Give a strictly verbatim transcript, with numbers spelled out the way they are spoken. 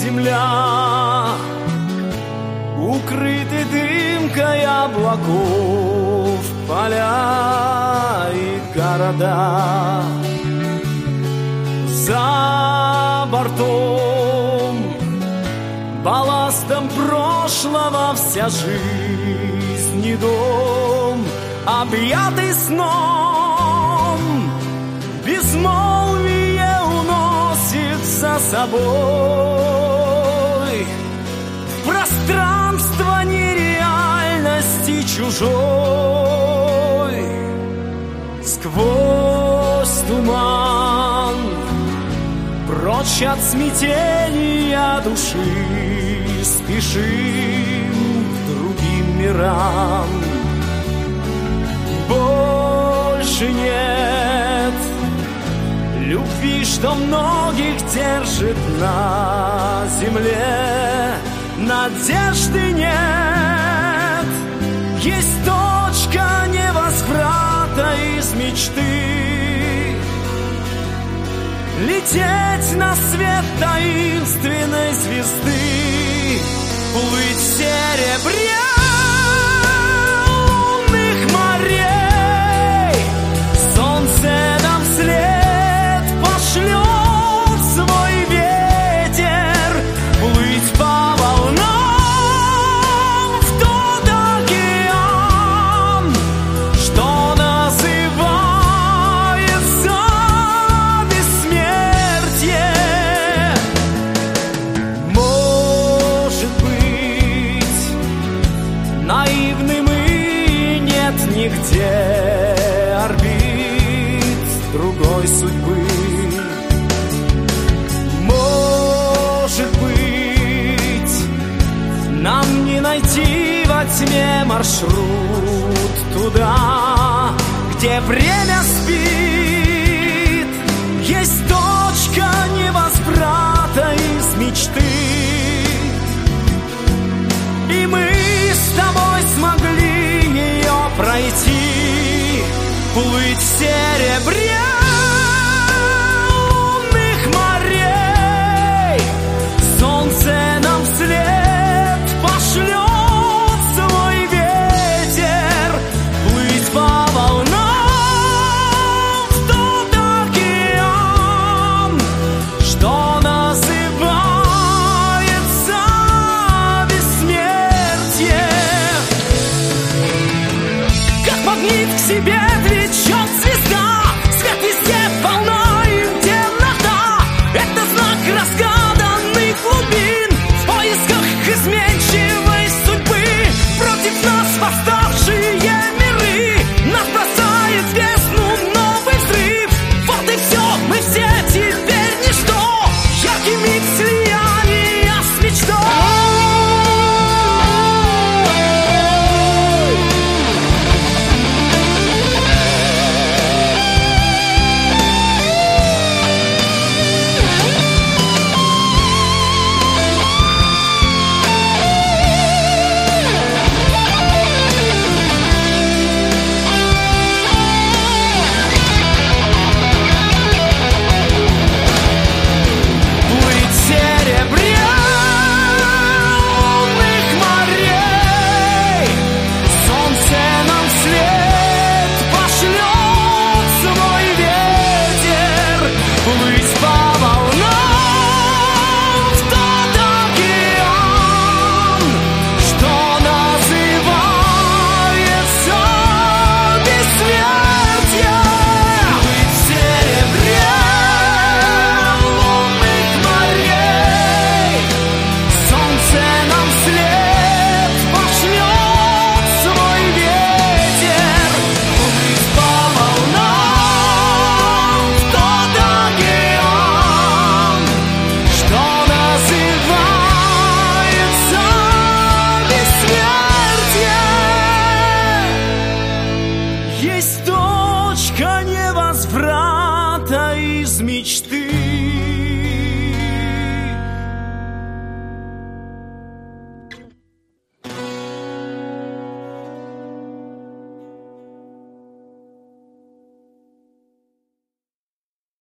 земля, укрыты дымкой облаков поля и города. За бортом балластом прошлого вся жизнь и дом, объятый сном, безмолвие уносит за собой в пространство нереальности чужой. Сквозь туман, прочь от смятения души, спешим к другим мирам. Больше нет любви, что многих держит на земле. Надежды нет, есть точка невозврата из мечты. Лететь на свет таинственной звезды, плыть в серебре лунных морей. Солнце нам вслед пошлет свой ветер, плыть по волнам в тот океан, что называется бессмертие. Может быть, наивным и нет нигде орбит другой судьбы. Может быть, нам не найти во тьме маршрут туда, где время спит. Есть точка невозврата из мечты, и мы с тобой смогли ее пройти, плыть в серебре